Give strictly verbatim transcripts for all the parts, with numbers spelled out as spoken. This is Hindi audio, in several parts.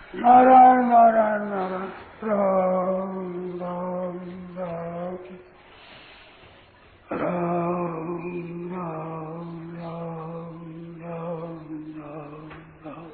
नारायण नारायण नारायण राम राम राम राम राम राम राम राम राम।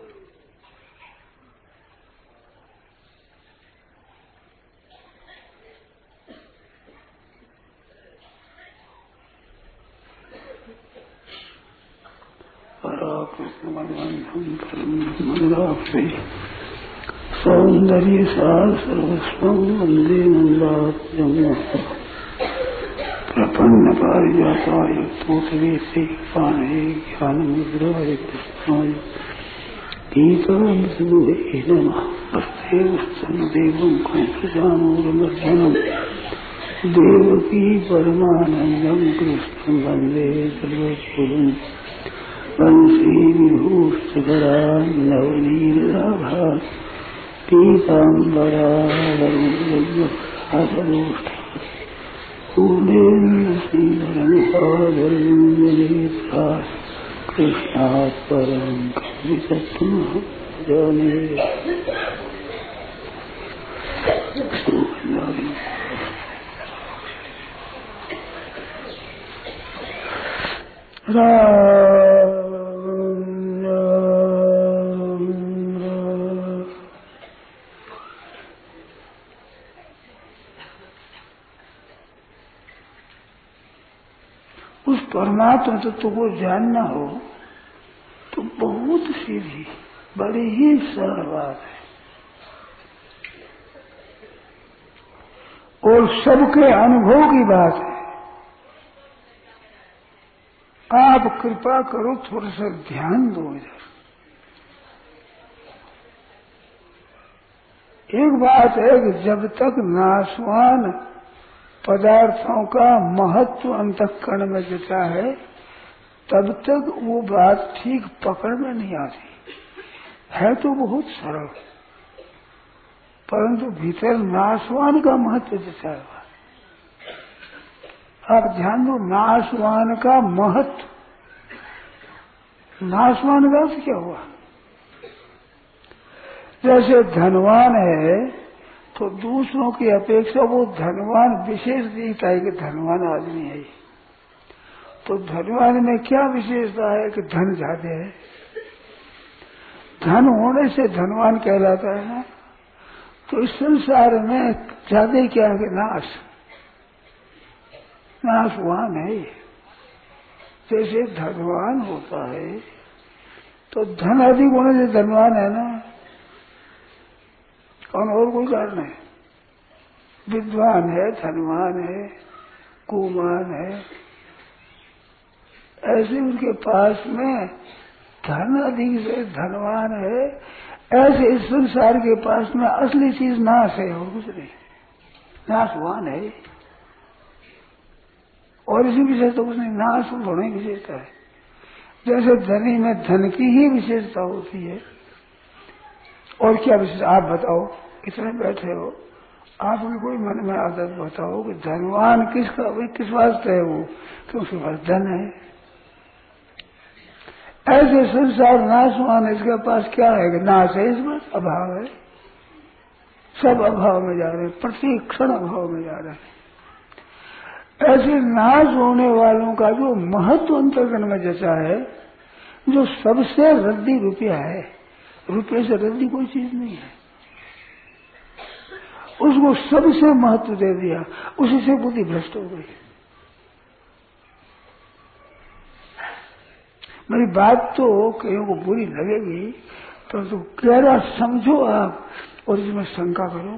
पराकृष्णमन्वन्तं परममन्दाक्षे सौन्दर्य सार सर्वस्वं वन्दे नन्दात्मजं प्रपन्न पारिजाताय तोषवेशे पाणये ज्ञानमुद्राय कृष्णाय गीतामृतमये नमः। वसुदेव वत्सदेवं कंसचाणूरमर्दनं देवकी परमानन्दं कृष्णं वन्दे सर्वभूतं वंशी विभूषितकरां नवनीलाभां पीताम्बरावरुणोष्ठ कूलेन्द्रश्रीधरनिहारनेत्रा कृष्णात् परं कवितत्त्वं जाने। उस परमात्मा तत्व को जानना हो तो बहुत सीधी बड़ी ही सरल बात है और सबके अनुभव की बात है। आप कृपा करो थोड़ा सा ध्यान दो इधर। एक बात है कि जब तक नाशवान पदार्थों का महत्व अंतःकरण में जता है तब तक वो बात ठीक पकड़ में नहीं आती है। तो बहुत सरल परंतु भीतर नाशवान का महत्व जता है। आप ध्यान दो, नाशवान का महत्व। नाशवान का अर्थ क्या हुआ? जैसे धनवान है तो दूसरों की अपेक्षा वो धनवान विशेष दिखता है कि धनवान आदमी है। तो धनवान में क्या विशेषता है कि धन ज्यादा है। धन होने से धनवान कहलाता है ना। तो इस संसार में ज्यादा क्या है कि नाश नाशवान है। जैसे धनवान होता है तो धन अधिक होने से धनवान है ना। कौन और कोई कारण है? विद्वान है, धनवान है, कुमान है। ऐसे उनके पास में धन अधिक से धनवान है। ऐसे इस संसार के पास में असली चीज नाश है और कुछ नहीं। नाशवान है और इसी विशेषता कुछ नहीं। नाश होने की विशेषता है। जैसे धनी में धन की ही विशेषता होती है। और क्या विशेष आप बताओ, इतने बैठे हो, आपकी कोई मन में आदत बताओ कि धनवान किसका किस वास्ते है? वो कि उसके पास धन है। ऐसे संसार नाशवान है, इसके पास क्या है कि नाश है, इस बात अभाव है। सब अभाव में जा रहे हैं, प्रति क्षण अभाव में जा रहे हैं। ऐसे नाश होने वालों का जो महत्व अंतर्गण में जचा है, जो सबसे रद्दी रुपया है, रुपये से रद्दी कोई चीज नहीं है, उसको सबसे महत्व दे दिया, उसी से बुद्धि भ्रष्ट हो गई। मेरी बात तो कहीं को बुरी लगेगी परंतु तो गहरा समझो आप और इसमें शंका करो।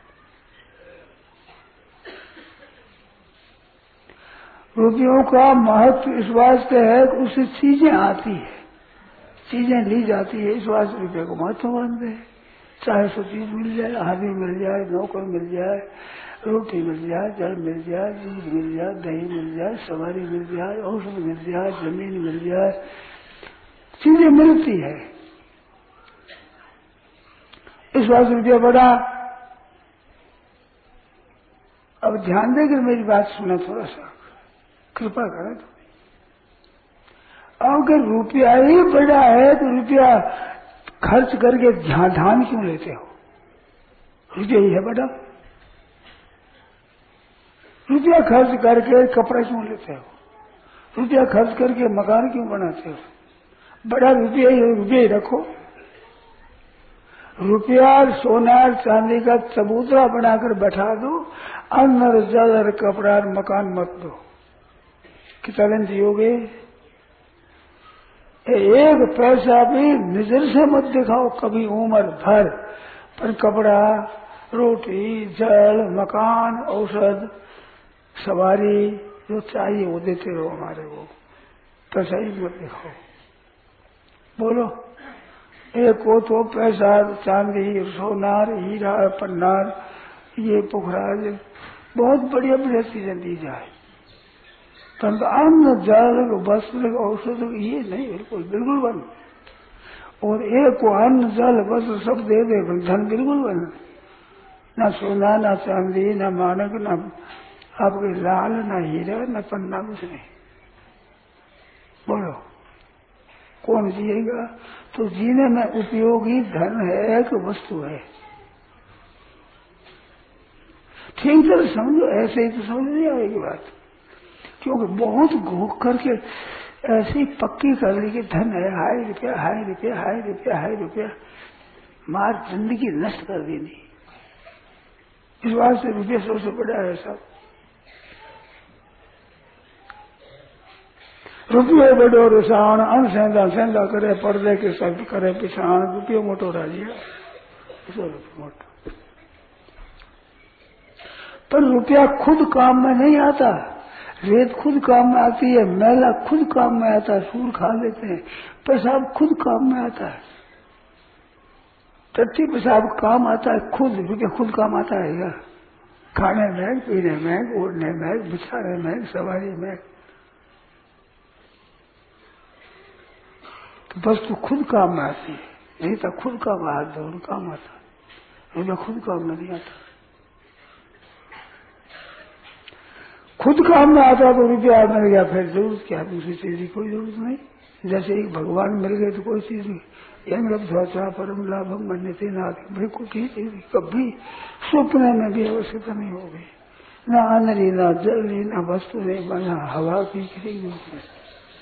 रुपयों का महत्व इस वास्ते है कि उससे चीजें आती है, चीजें ली जाती है, इस वास्ते रुपये को महत्व मानते हैं। चाहे सो चीज मिल जाए, आदमी मिल जाए, नौकर मिल जाए, रोटी मिल जाए, जल मिल जाए, दूध मिल जाए, दही मिल जाए, सवारी मिल जाए, औषध मिल जाए, जमीन मिल जाए, चीजें मिलती है। इस वास्ते रुपया बड़ा। अब ध्यान देकर मेरी बात सुना, थोड़ा सा कृपा करें। तो अगर रुपया ही बड़ा है तो रुपया खर्च करके ध्यान ध्यान क्यों लेते हो? रुपया ही है बेटा। रुपया खर्च करके कपड़ा क्यों लेते हो? रुपया खर्च करके मकान क्यों बनाते हो? बड़ा रुपया ही रुपया ही रखो। रुपया सोना चांदी का चबूतरा बनाकर बैठा दो, अन्न जल और कपड़ा और मकान मत दो। कितना दिन जियोगे? एक पैसा भी नजर से मत दिखाओ कभी उम्र भर, पर कपड़ा, रोटी, जल, मकान, औषध, सवारी जो चाहिए वो देते रहो हमारे को। पैसा ही मत दिखाओ। बोलो, एक को तो पैसा, चांदी, सोनार, हीरा, पन्नार, ये पुखराज, बहुत बढ़िया बढ़िया चीजें दी जाए, परंतु अन्न, जल, वस्त्र, औषध ये नहीं, बिल्कुल बिल्कुल बंद। और एक को अन्न, जल, वस्त्र सब दे दे, धन बिल्कुल बंद। न सोना, न चांदी, न मानक, न आपके लाल, न हीरा, न पन्ना, कुछ नहीं। बोलो, कौन जिएगा? तो जीने में उपयोगी धन है, एक वस्तु है। ठीक तरह समझो, ऐसे ही तो समझ नहीं आएगी बात, क्योंकि बहुत घोख करके ऐसी पक्की कर ली कि धन है, हाय रुपया, हाय रुपया, हाय रुपया, हाय रुपया, मार जिंदगी नष्ट कर देनी। इस बात से रुपये सबसे बड़ा है सब। रुपये बड़ो रुसान, अन सेंधा सेंधा करे, पर्दे के शब्द करे पिछाण, रुपये मोटो राजिया, मोटो। पर रुपया खुद काम में नहीं आता, रेत खुद काम में आती है, मैला खुद काम में आता है, सूर खा लेते हैं, पेशाब खुद काम में आता है, टट्टी पेशाब काम आता है खुद, रुपया खुद काम आता है क्या? खाने में, पीने में, ओढ़ने में, बिछाने में, सवारी में, तो वस्तु खुद काम में आती है। नहीं तो खुद काम हाथ दौड़ काम आता, रुपया खुद काम में नहीं आता। खुद काम में आता तो रुपया मिल गया, फिर जरूरत क्या? दूसरी चीज की कोई जरूरत नहीं। जैसे एक भगवान मिल गए तो कोई चीज नहीं। यंग ध्वजा परम लाभम मन्यते ना, भाई कोई चीज कभी सपने में भी आवश्यकता नहीं होगी। न अन्न ली, न जल ली, न वस्तु नहीं, न हवा की किसी जरूरत नहीं।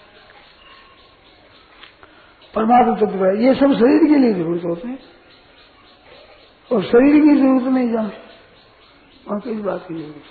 परमात्मा तत्व है, ये सब शरीर के लिए जरूरत होते हैं, और शरीर की जरूरत नहीं जाने वहां किस बात की जरूरत।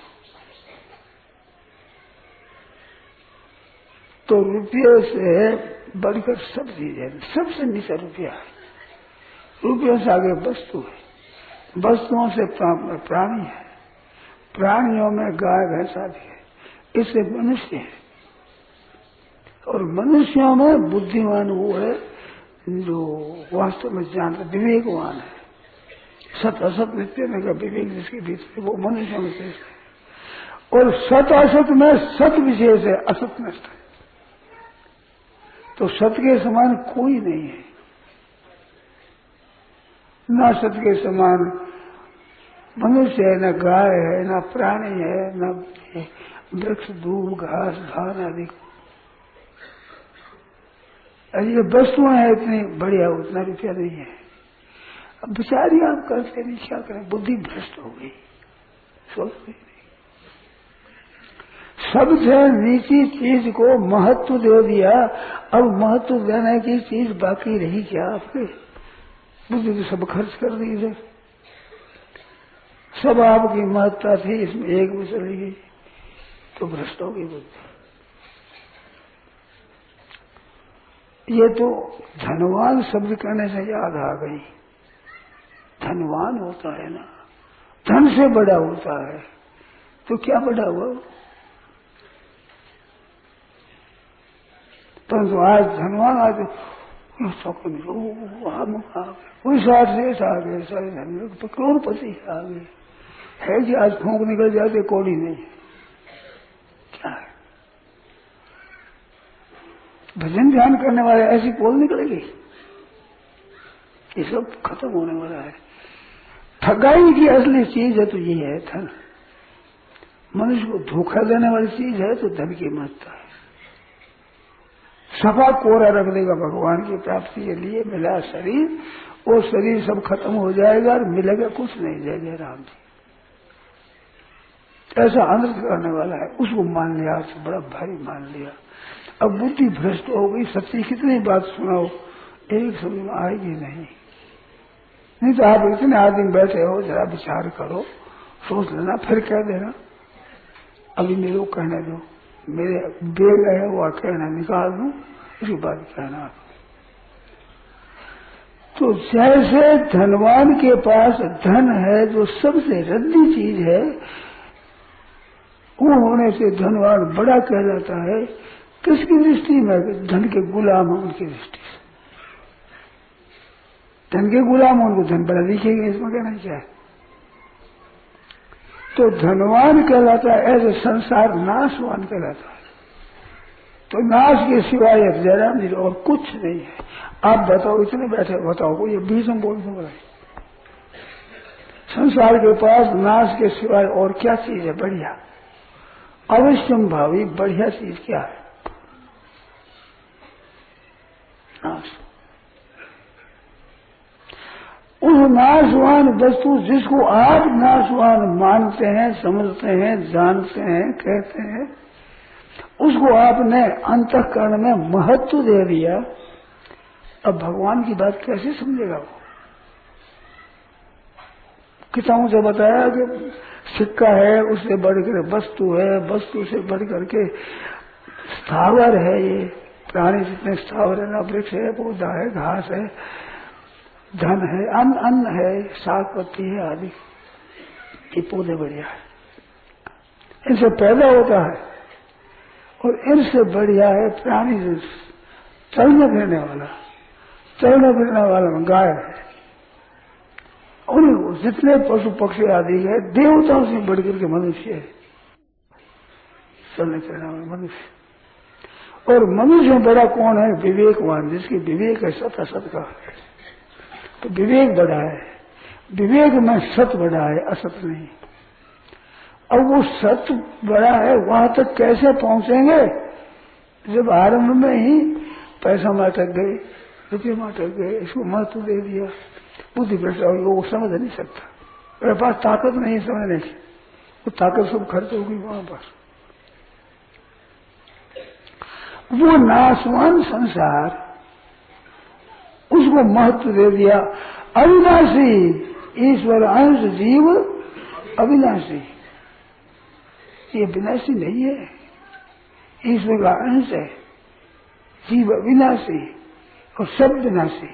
तो रुपये से बढ़कर सब चीज है, सबसे नीचा रुपया है। रुपये से आगे वस्तु है, वस्तुओं से प्राणी है, प्राणियों में गाय भैंस आदि है, इससे मनुष्य है, और मनुष्यों में बुद्धिमान वो है जो वास्तव में जानता, विवेकवान है। सत असत नित्य में का विवेक जिसके भीतर, वो मनुष्यों में शेष है। और सत असत में सत विशेष है, असत नष्ट है। तो सत के समान कोई नहीं है, न सत के समान मनुष्य है, न गाय है, न प्राणी है, न वृक्ष, दूब, घास, धान आदि। ये वस्तुएं है इतनी बढ़िया, उतना रुपया नहीं है। अब बेचारी आप करते नहीं, क्या करें, बुद्धि भ्रष्ट हो गई, सोचते नहीं। सबसे नीची चीज को महत्व दे दिया, अब महत्व देने की चीज बाकी रही क्या आपके? बुद्धि तो सब खर्च कर दी इधर, सब आपकी महत्ता थी इसमें एक में चली गई, तो भ्रष्ट हो गई बुद्धि। ये तो धनवान शब्द कहने से याद आ गई, धनवान होता है ना, धन से बड़ा होता है, तो क्या बड़ा हुआ? परंतु आज धनवान आज कोई साठ से आ गए, सारे धन तो करोड़पति आ गए है कि आज फूंक निकल जाते कौड़ी नहीं, क्या है? भजन ध्यान करने वाले ऐसी पोल निकलेगी, ये सब खत्म होने वाला है। ठगाई की असली चीज है तो ये है धन। मनुष्य को धोखा देने वाली चीज है तो धन की महत्ता है। सफा कोरा रख देगा भगवान की प्राप्ति के लिए। मिला शरीर, वो शरीर सब खत्म हो जाएगा और मिलेगा कुछ नहीं। जय जय राम जी। ऐसा अनर्थ करने वाला है, उसको मान लिया, आपसे बड़ा भारी मान लिया। अब बुद्धि भ्रष्ट हो गई। सच्ची कितनी बात सुनाओ, एक समझ में आएगी नहीं। नहीं तो आप इतने आदमी बैठे हो, जरा विचार करो, सोच लेना, फिर कह देना। अभी मेरे को कहने दो, मेरे बेग है वो कहना निकाल दूं, उसके बाद कहना। तो जैसे धनवान के पास धन है, जो सबसे रद्दी चीज है, वो होने से धनवान बड़ा कहलाता है। किसकी दृष्टि में? धन के गुलाम है उनकी दृष्टि से। धन के गुलाम उनको धन बड़ा दिखेगा, इसमें कहना क्या है। तो धनवान कहलाता है, ऐसे संसार नाशवान कहलाता है। तो नाश के सिवाय जयराम जी और कुछ नहीं है। आप बताओ, इतने बैठे बताओ, कोई ये बीच में बोल दो। संसार के पास नाश के सिवाय और क्या चीज है बढ़िया, अवश्यम भावी बढ़िया चीज क्या है? नाश। उस नाशवान वस्तु जिसको आप नाशवान मानते हैं, समझते हैं, जानते हैं, कहते हैं, उसको आपने अंतःकरण में महत्व दे दिया। अब भगवान की बात कैसे समझेगा वो? किताबों से बताया कि सिक्का है, उससे बढ़कर वस्तु है, वस्तु से बढ़कर के स्थावर है। ये प्राणी जितने स्थावर है ना, वृक्ष है, पौधा है, घास है, धन है, अन्न अन्न है, साग पत्ती है आदि, ये पौधे बढ़िया है, इनसे पैदा होता है। और इनसे बढ़िया है प्राणी जो चलने फिरने वाला, चलने फिरने वाला गाय है। और जितने पशु पक्षी आदि है, देवताओं से बढ़कर के मनुष्य है, चलने फिरने वाला मनुष्य। और मनुष्य में बड़ा कौन है? विवेकवान, जिसकी विवेक है सत असत का। तो विवेक बड़ा है, विवेक में सत बड़ा है, असत नहीं। अब वो सत बड़ा है, वहां तक कैसे पहुंचेंगे? जब आरंभ में ही पैसा में अटक गए, रुपये में अटक गए, इसको महत्व दे दिया, बुद्धि भ्रष्ट हो गई, वो समझ नहीं सकता। मेरे पास ताकत नहीं समझने की, वो ताकत सब खर्च होगी वहां पर। वो नाशवान संसार, उसको महत्व दे दिया। अविनाशी ईश्वर अंश, जीव अविनाशी, ये विनाशी नहीं है, ईश्वर का अंश है। जीव अविनाशी और सब विनाशी,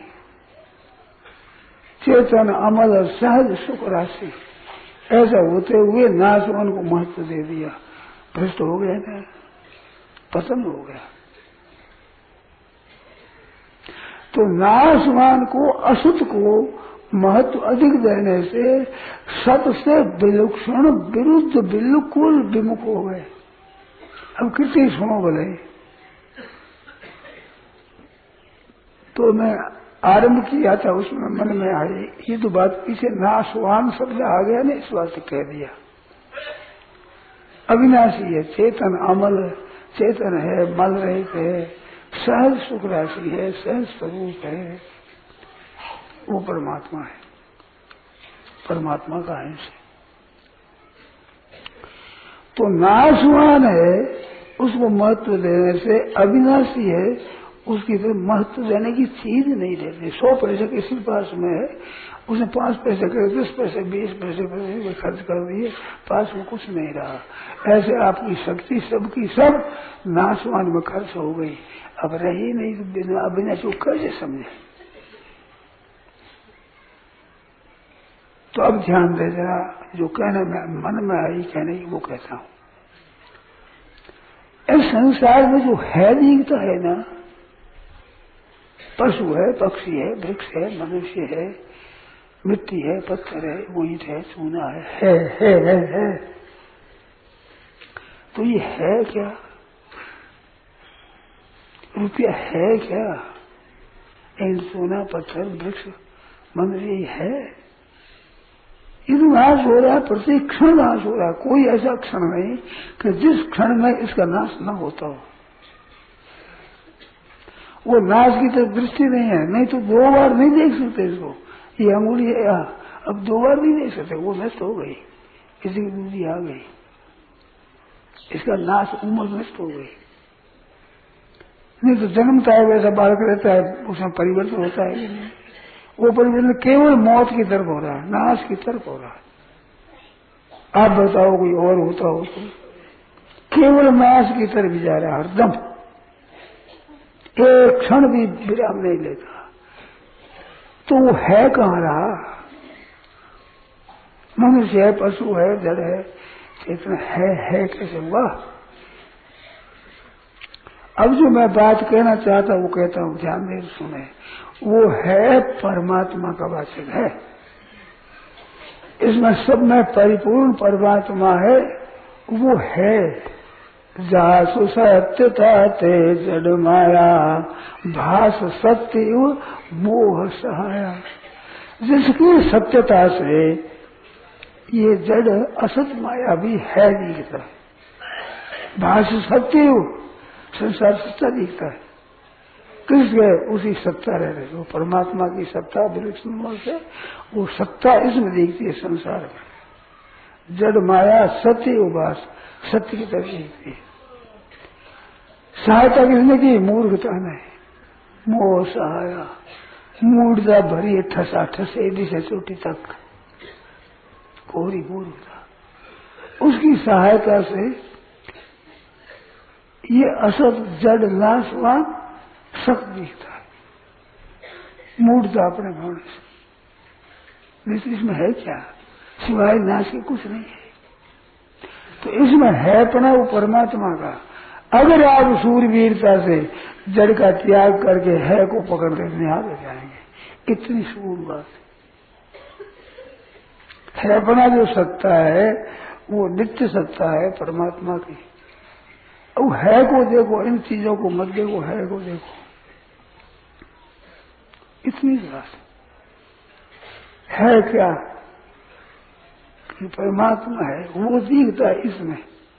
चेतन अमल और सहज सुख राशि। ऐसा होते हुए नाशवान को महत्व दे दिया, भ्रष्ट हो गया ना, पतन हो गया। तो नाशवान को, असत को महत्व अधिक देने से सत से विलक्षण विरुद्ध बिल्कुल विमुख हो गए। अब कितनी सुनो बोले। तो मैं आरंभ किया था, उसमें मन में आई ये तो बात, पीछे नाशवान शब्द आ गया ना, इस बात से कह दिया। अविनाशी है, चेतन अमल, चेतन है, मल रहित है, सहज सुख राशि है, सहज स्वरूप है, वो परमात्मा है, परमात्मा का अंश है। तो नाशवान है, उसको महत्व देने से अविनाशी है, उसकी फिर महत्व देने की चीज नहीं रहती। सौ पैसे किसी पास में है, उसने पांच पैसे करे, दस पैसे, बीस पैसे पैसे खर्च कर दिए, पास में कुछ नहीं रहा। ऐसे आपकी शक्ति सबकी सब नाशवान में खर्च हो गई, अब रही नहीं। तो बिना अविनाशी को कैसे समझे? तो अब ध्यान दे जरा, जो कहने में मन में आई कहने की वो कहता हूं। इस संसार में जो है दिखता है ना, पशु है, पक्षी है, वृक्ष है, मनुष्य है, मिट्टी है, पत्थर है, ईंट है, चूना है, है, है, है, है। तो ये है क्या? रुपया है क्या? ईंट, चूना, पत्थर, वृक्ष, मनुष्य ये है? ये तो नाश हो रहा है, प्रत्येक क्षण नाश हो रहा है। कोई ऐसा क्षण नहीं कि जिस क्षण में इसका नाश न होता हो। वो नाश की तरफ दृष्टि नहीं है, नहीं तो दो बार नहीं देख सकते इसको। ये अंगुली है यहाँ, अब दो बार नहीं देख सकते, वो नष्ट हो गई, किसी की दूरी आ गई, इसका नाश उम्र नष्ट हो गई। नहीं तो जन्मता है वैसा बालक रहता है, उसमें परिवर्तन होता है कि नहीं? वो परिवर्तन केवल मौत की तरफ हो रहा है, नाश की तरफ हो रहा है। आप बताओ कोई और होता हो तो केवल नाश की तरफ जा रहा है हरदम, एक क्षण भी विराम नहीं लेता। तो वो है कहाँ रहा? मनुष्य है, पशु है, जड़ है, चेतना है, है कैसे हुआ? अब जो मैं बात कहना चाहता हूँ वो कहता हूँ, ध्यान दे सुने। वो है परमात्मा का वाचक है, इसमें सब में परिपूर्ण परमात्मा है। वो है जासु सत्यता ते जड़ माया, भास सत्य मोह सहाया। जिसकी सत्यता से ये जड़ असत माया भी है दिखता, भास सत्य संसार सत्ता दिखता है। किस गए? उसी सत्ता रह रहे, वो परमात्मा की सत्ता विलक्षण से वो सत्ता इसमें दिखती है संसार में। जड़ माया सत्य उपास सत्य की तरफ दिखती है। सहायता किसने की? मूर्खता ने। मोह सहाया, मूर्खता भरी है ठसा ठस एडी से चोटी तक, कोरी मूर्खता। उसकी सहायता से ये असत जड़ नाशवान सख्त दिखता है, मूर्खता अपने भावने से। लेकिन इसमें है क्या? सिवाय नाश के कुछ नहीं है। तो इसमें है अपना वो परमात्मा का। अगर आप सूरवीरता से जड़ का त्याग करके है को पकड़ते निहार हो जाएंगे। इतनी सूर बात है। अपना जो सत्ता है वो नित्य सत्ता है परमात्मा की। वो है को देखो, इन चीजों को मत देखो, है को देखो। इतनी बात है क्या कि परमात्मा है, वो दिखता है इसमें।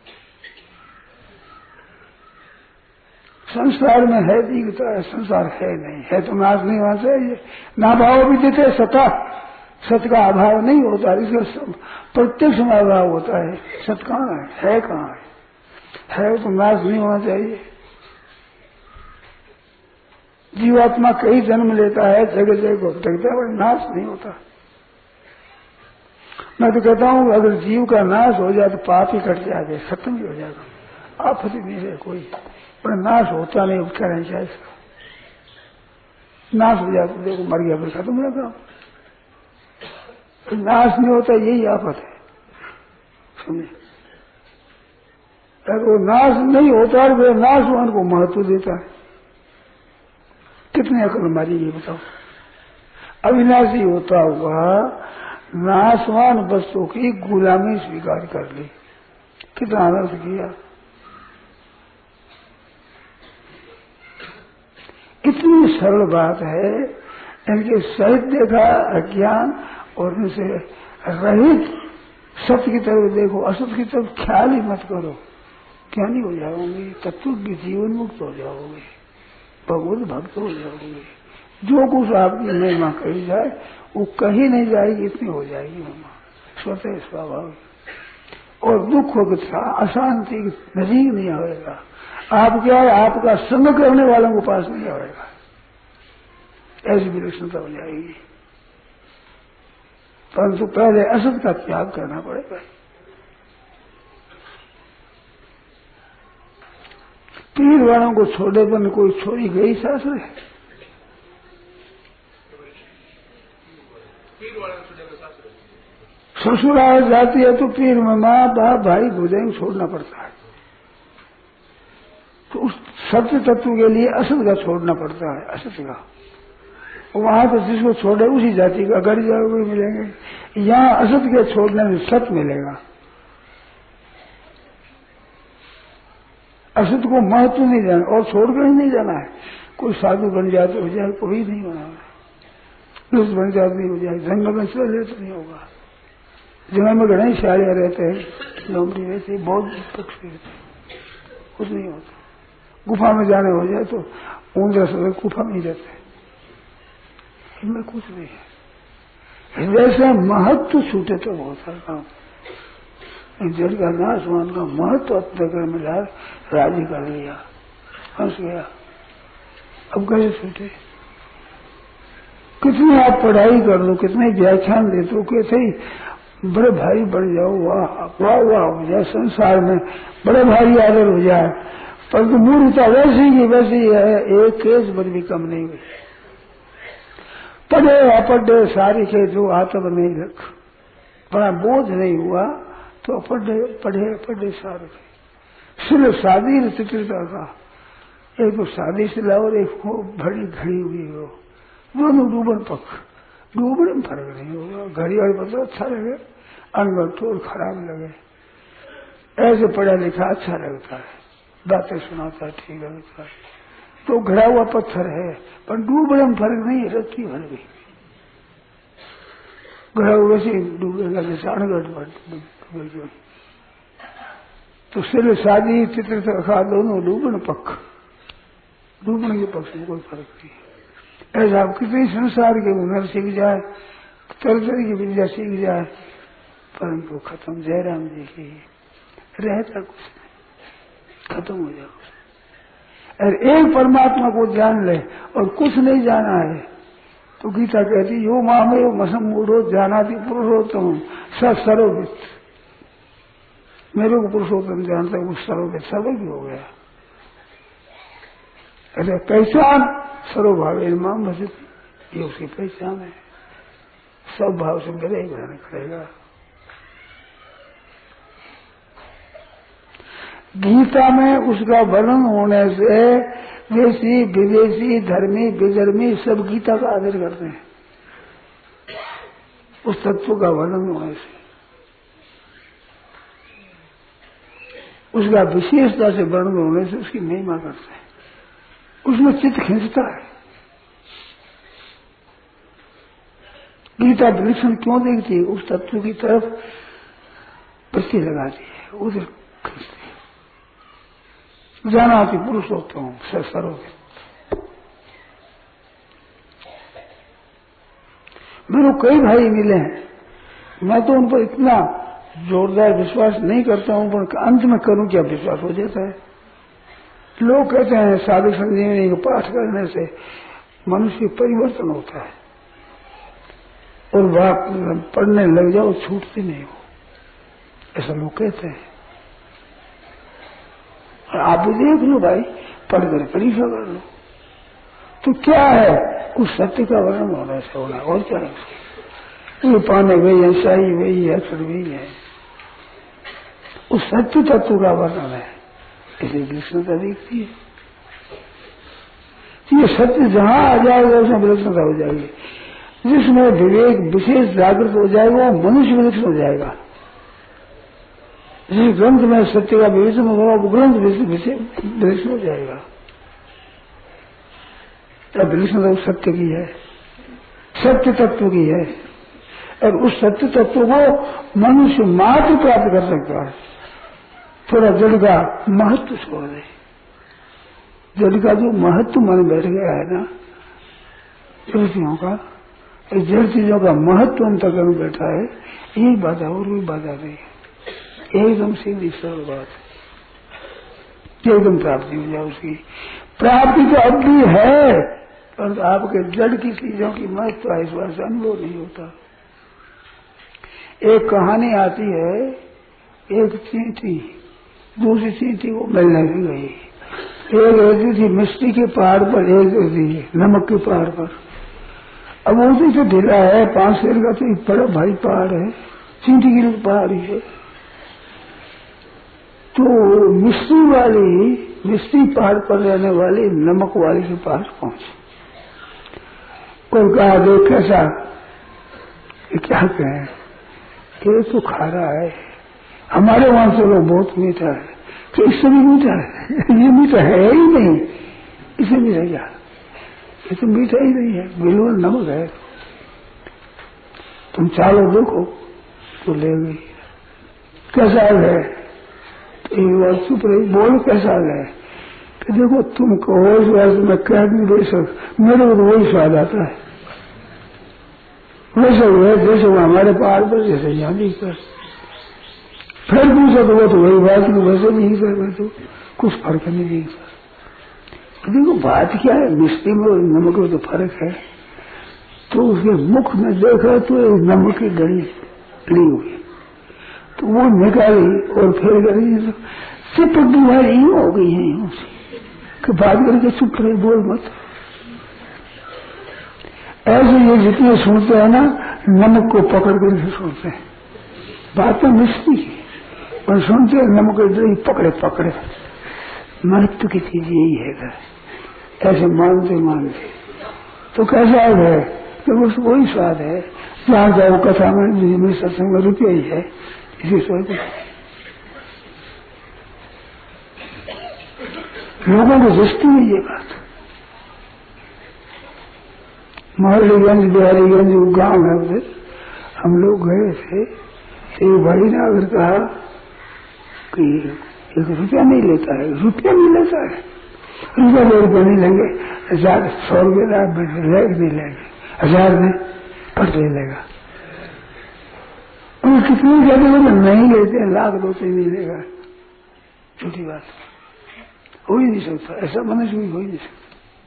संसार में है दिखता है, संसार है नहीं है, तो नाश नहीं होना चाहिए। ना भाव भी देते सता, सत का अभाव नहीं होता, इसका प्रत्यक्ष में अभाव होता है। सत कहाँ है? है कहाँ है? है तो नाश नहीं होना चाहिए। जीवात्मा कई जन्म लेता है, जगह जगह भटकता है, पर नाश नहीं होता। मैं तो कहता हूँ अगर जीव का नाश हो जाए तो पाप ही कट जाएगा, खत्म ही हो जाएगा, आपत्ति नहीं है कोई, पर नाश होता नहीं, उसका नहीं चाहिए। नाश हो जाए तो देखो मर गया, फिर खत्म हो जाता। नाश नहीं होता, यही आफत है। सुनिए, अगर वो नाश नहीं होता है वे नाशवान को महत्व देता है। कितनी अकल हमारी ये बताओ। अविनाशी होता हुआ नाशवान वस्तु की गुलामी स्वीकार कर ली, कितना अनर्थ किया। इतनी सरल बात है, इनके सहित देखा अज्ञान और इनसे रहित सत्य की तरफ देखो, असत की तरफ ख्याल ही मत करो, क्या नहीं हो जाओगे, तत्व की जीवन मुक्त हो जाओगे, भगवत भक्त हो जाओगे। जो कुछ आपकी महिमा कही जाए वो कहीं नहीं जाएगी, इतनी हो जाएगी महिमा, स्वतः स्वाभाविक। और दुख होगा, अशांति नजीक नहीं आएगा। आप क्या है, आपका संग करने वालों को पास नहीं आएगा, ऐसी विलक्षणता हो जाएगी। परंतु पहले असत का त्याग करना पड़ेगा। पीर वालों को छोड़े पर कोई छोड़ी गई शास्त्र है? ससुराल जाती है तो पीर में माँ बाप भाई भुजाएं छोड़ना पड़ता है। तो उस सत्य तत्व के लिए असत का छोड़ना पड़ता है, असत का। वहां तो जिसको छोड़े उसी जाति का गड़ जाओगे मिलेंगे, यहाँ असत के छोड़ने में सत मिलेगा। असत को महत्व नहीं देना और छोड़कर ही नहीं जाना है। कोई साधु बन जाए तो हो जाए, कोई नहीं बना है, बन जाते नहीं हो जाए, जंगल में चले तो नहीं होगा। जंगल में घने शालियां रहते हैं, लोमड़ी रहते, बहुत पक्षी रहते, कुछ नहीं होता। गुफा में जाने हो जाए तो ऊंधे से गुफा में ही रहते हैं, इनमें कुछ नहीं है। हृदय से महत्व छूटे तो बहुत सारा काम। जल का नाश मान का महत्व अपने मिला, राजी कर लिया, हंस गया। अब कैसे छूटे? कितनी आप पढ़ाई कर लो, कितने व्याख्यान दे दो, कहते ही बड़े भारी बढ़ जाओ, वाह वाह वाह हो जाए, संसार में बड़े भारी आदर हो जाए, परंतु मूर्खता वैसी की वैसी है, एक केस भर भी कम नहीं हुई। पढ़े अपढ़े सारी के जो आतब नहीं रख, बड़ा बोझ नहीं हुआ तो पढ़े पढ़े पढ़े सारे सिर्फ शादी चित्रता का, एक तो शादी से लाओ और एक हो भड़ी घड़ी हुई हो, दोनों डूबन पक्ष, डूबने में फर्क नहीं होगा। घड़ी वाले पता अच्छा लगे, अनबल तो खराब लगे। ऐसे पढ़ा लिखा अच्छा लगता है, बातें सुनाता ठीक लगता है, तो घड़ा हुआ पत्थर है पर डूबने में फर्क नहीं है, रत्ती भर गई। घड़ा हुआ से डूबेगा जैसे अणगढ़ डूबेगा। तो सिर्फ शादी चित्र रखा, दोनों डूबन पक्ष, डूबने के पक्ष में कोई फर्क नहीं है। ऐसा आप कितनी संसार के हुनर सीख जाए, तरह तरह की विद्या सीख जाए, परंतु खत्म। जयराम जी की रहता कुछ नहीं, खत्म हो जाओ। और एक परमात्मा को जान ले और कुछ नहीं जाना है तो गीता कहती यो मामे यो मसम मूढ़ो जानाति पुरुषोत्तम स सर्वविद। मेरे को पुरुषोत्तम जानता है, वो सर्वविद सर्वज्ञ हो गया। अरे पहचान सर्वभाव इमाम भजित, ये उसकी पहचान है। सब भाव से मेरे ही ग्रहण करेगा। गीता में उसका वर्णन होने से देशी विदेशी धर्मी विधर्मी सब गीता का आदर करते हैं, उस तत्व का वर्णन होने से, उसका विशेषता से वर्णन होने से उसकी महिमा करते हैं, उसमें चित्त खींचता है। गीता विलक्षण क्यों देखती है? उस तत्व की तरफ बस्ती लगाती है, उधर खींचती है। जानाति पुरुषोत्तम स सर्वविद। मेरे कई भाई मिले हैं, मैं तो उन पर इतना जोरदार विश्वास नहीं करता हूं, पर अंत में करूं क्या विश्वास हो जाता है। लोग कहते हैं साधु संजीवनी को पाठ करने से मनुष्य परिवर्तन होता है और बात पढ़ने लग जाओ छूटती नहीं हो, ऐसा लोग कहते हैं। और आप भी देख लो भाई, पढ़कर परीक्षा कर लो तो क्या है, उस सत्य का वर्णन होने से होना, और क्या है। ये पाने वही है, शाही वही है, अक्षर वही है, उस सत्य तत्व का वर्णन है, इसलिए विलक्षणता दिखती है। ये सत्य जहां आ जाएगा उसमें विलक्षणता हो जाएगी। जिसमें विवेक विशेष जागृत हो जाएगा वो मनुष्य विलक्षण हो जाएगा। जिस ग्रंथ में सत्य का विवेचन होगा वो ग्रंथ विलक्षण हो जाएगा। तब विलक्षणता उस सत्य की है, सत्य तत्व की है, और उस सत्य तत्व को मनुष्य मात्र प्राप्त कर सकता है। थोड़ा जड़ का महत्व छोड़ दे, जड़ का जो महत्व मन बैठ गया है ना जड़ चीजों का, जड़ चीजों का महत्व अंतर्गत बैठा है, यही बाधा और कोई बाधा नहीं है, एकदम सीधी सरल बात है, एकदम प्राप्ति हो जाए। उसकी प्राप्ति तो अब भी है, पर आपके जड़ की चीजों की महत्व इस बार से अनुभव नहीं होता। एक कहानी आती है, एक चींटी दूसरी चींटी को मिलने गई। एक रहती थी मिट्टी के पहाड़ पर, एक रहती नमक के पहाड़ पर। अब उसी से ढीला है, पांच शेर का तो एक बड़ा भारी पहाड़ है, चींटी के लिए पहाड़ ही है। तो मिट्टी वाली मिट्टी पहाड़ पर रहने वाली नमक वाली के पास पहुंची और कहा देख कैसा, क्या कहें, ये तो खारा है, हमारे वहां से लोग बहुत मीठा है, तो इससे भी मीठा है, ये मीठा है ही नहीं, इसे भी रह गया, ये तो मीठा ही नहीं है, बिल्कुल नमक है। तुम चालो देखो तो ले गई, कैसा है तो एक बार चुप रही, बोल कैसा है, कि देखो तुम कहो इस बात मैं कह नहीं दे सक, मेरे को तो वही स्वाद आता है। वैसे हुए जैसे वो हमारे पहाड़ पर, जैसे यहाँ भी कर। फिर पूछा तो वो तो वही बात नहीं, वैसे नहीं कर रहे तो कुछ फर्क नहीं कर। देखो बात क्या है, मिष्टी में और नमक में तो फर्क है। तो उसके मुख में देखा तो नमक की गड़ी ली हुई, तो वो निकाली और फिर गई चिपक बीमारी हो गई है कि बात करके चुप रहे, बोल मत। ऐसे ये जितने सुनते हैं ना, नमक को पकड़ कर सुनते हैं, बातें मिलती है और सुनते हैं नमक को पकड़े पकड़े। महत्व की चीज यही है, ऐसे मानते मानते तो कैसा है कि बस वही स्वाद है। जहाँ जाओ कथा में सत्संग में रुपया ही है, इसी स्वाद लोगों को जस्ती है ये बात। महलीगंज बिहारीगंज गांव है, उधर हम लोग गए थे तो भाई ने अगर कहा कि एक रुपया नहीं लेता है, रुपया नहीं लेता है, रुपया दो रुपया नहीं लेंगे, हजार सौ रुपये नहीं लेंगे, हजार में पट ले लेगा। और कितनी जगह में नहीं लेते, लाख दो से नहीं लेगा, छोटी बात हो ही नहीं सकता, ऐसा मनुष्य भी हो ही नहीं सकता।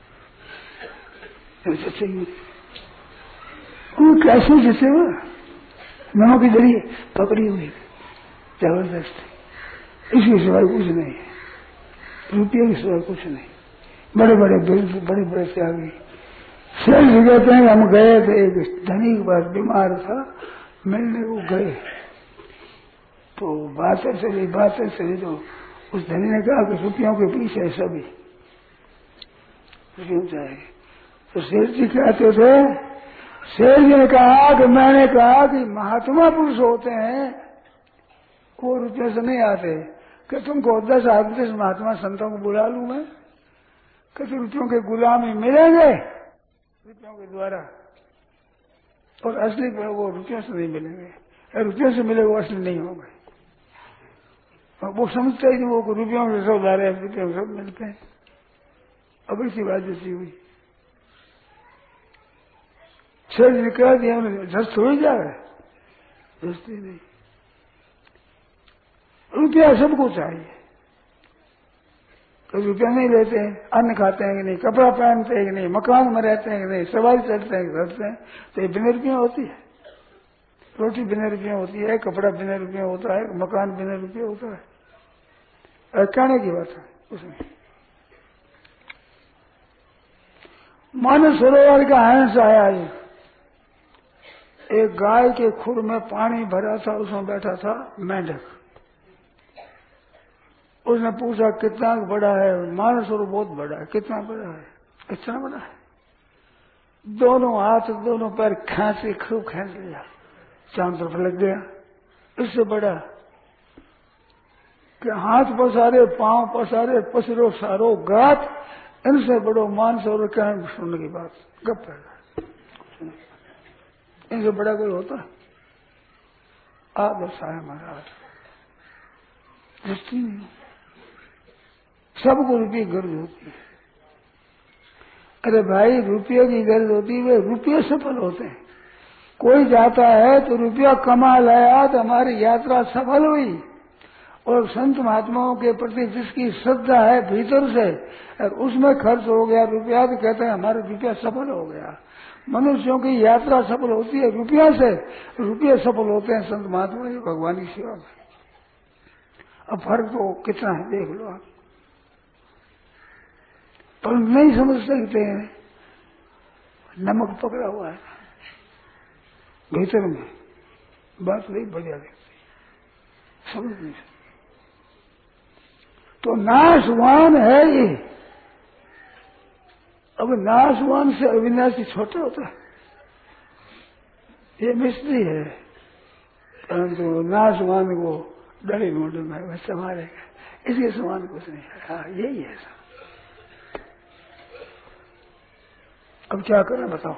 वो कैसे जैसे वो नमक की दरी पकड़ी हुई जबरदस्त, इसके सिवाय कुछ नहीं है, रुपये के सिवाय कुछ नहीं। बड़े बड़े बिल, बड़े बड़े त्यागी शेष कहते हैं। हम गए थे, एक धनी के पास बीमार था, मिलने को गए तो बातें चली बातें चली तो उस धनी ने कहा कि रुपयों के पीछे सभी क्यों चाहे। तो शेर जी कहते थे, शेर जी ने कहा कि मैंने कहा कि महात्मा पुरुष होते हैं वो रुपये से नहीं आते, कि तुमको दस आदमी से महात्मा संतों को बुला लूं मैं, कि रुपयों के गुलामी मिलेंगे रुपयों के द्वारा, और असली वो रुपयों से नहीं मिलेंगे, रुपयों से मिले वो असली नहीं होंगे। वो समझते ही वो रुपयों से सब ला रहे हैं, रुपयों सब मिलते हैं। अब इसी बात जैसी हुई, शेर जी कह दिया, जस्ट हो ही जा रहा है, जस्ती नहीं। रुपया सबको चाहिए, तो रुपया नहीं लेते हैं, अन्न खाते हैं कि नहीं, कपड़ा पहनते हैं कि नहीं, मकान में रहते हैं कि नहीं, सवारी चलते हैं कि करते हैं, तो ये बिना रुपया होती है। रोटी बिना रुपया होती है, कपड़ा बिना रुपया होता है, मकान बिना रुपया होता है। कहने की बात है उसमें। मानस सरोवर का हंस आया, एक गाय के खुर में पानी भरा था, उसमें बैठा था मेंढक। उसने पूछा कितना बड़ा है, मानस सरोवर बहुत बड़ा है, कितना बड़ा है, इतना बड़ा है। दोनों हाथ दोनों पैर खींचे, खूब खींच लिया, चांद तरफ लग गया। इससे बड़ा कि हाथ पसारे, पांव पसारे, पसरो सारो गात, इनसे बड़ो मान सरोवर कहने सुनने की बात गप है, इनसे बड़ा कोई होता है? आप दर्शाए महाराज, दृष्टि नहीं। सबको रुपये की गर्ज होती है। अरे भाई रुपये की गर्ज होती है, वे रुपये सफल होते हैं। कोई जाता है तो रुपया कमा लाया तो हमारी यात्रा सफल हुई, और संत महात्माओं के प्रति जिसकी श्रद्धा है भीतर से, और उसमें खर्च हो गया रुपया, तो कहते हैं हमारा रुपया सफल हो गया। मनुष्यों की यात्रा सफल होती है रुपया से, रुपये सफल होते हैं संत महात्मा की भगवान की सेवा में। अब फर्क तो कितना है देख लो आप, पर नहीं समझ सकते हैं। नमक पकड़ा हुआ है भीतर में, बात नहीं बढ़िया लगती, समझ नहीं सकते। तो नाशवान है ये। अब नाशवान से अविनाशी छोटा होता है, ये मिस्त्री है, परंतु नाशवान को डरी ढूंढ में वह संभालेगा, इसके समान कुछ नहीं है। हाँ यही है सब। अब क्या करें बताओ?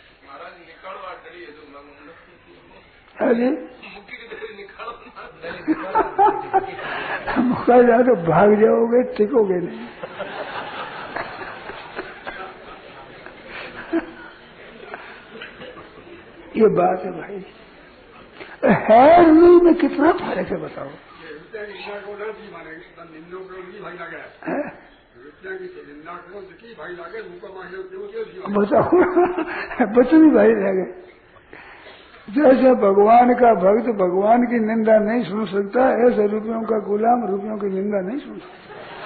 अरे मुखा जाए तो भाग जाओगे, टिकोगे नहीं। ये बात है भाई। है नहीं में कितना फर्क है बताओ। बताओ बचन ही भाई रह गए। जैसे भगवान का भक्त भगवान की निंदा नहीं सुन सकता, ऐसे रुपयों का गुलाम रुपयों की निंदा नहीं सुन सकता।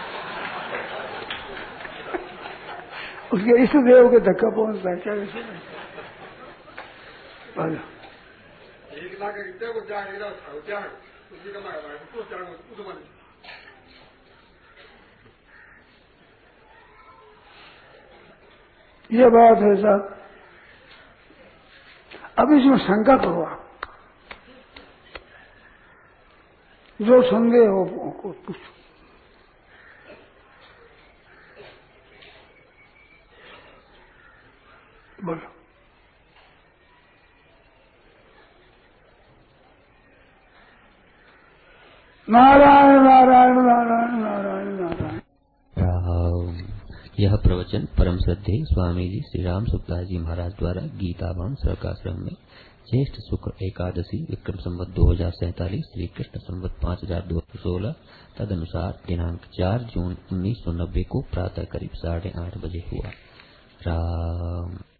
उसके इष्ट देव के धक्का पहुंचता है क्या वैसे? एक लाख रुपये को जाएगा ये बात है साहब। अब इसमें शंका करो आप, जो संदेह हो को पूछो। बोलो। नारायण नारायण नारायण नारायण नारायण। यह प्रवचन परम श्रद्धेय स्वामी जी श्री राम सुखदास जी महाराज द्वारा गीतावन सर्काश्रम में ज्येष्ठ शुक्ल एकादशी विक्रम संवत दो हजार सैतालीस श्री कृष्ण संवत पाँच हजार दो सौ सोलह तदनुसार दिनांक चार जून उन्नीस सौ नब्बे को प्रातः करीब साढ़े आठ बजे हुआ। राम।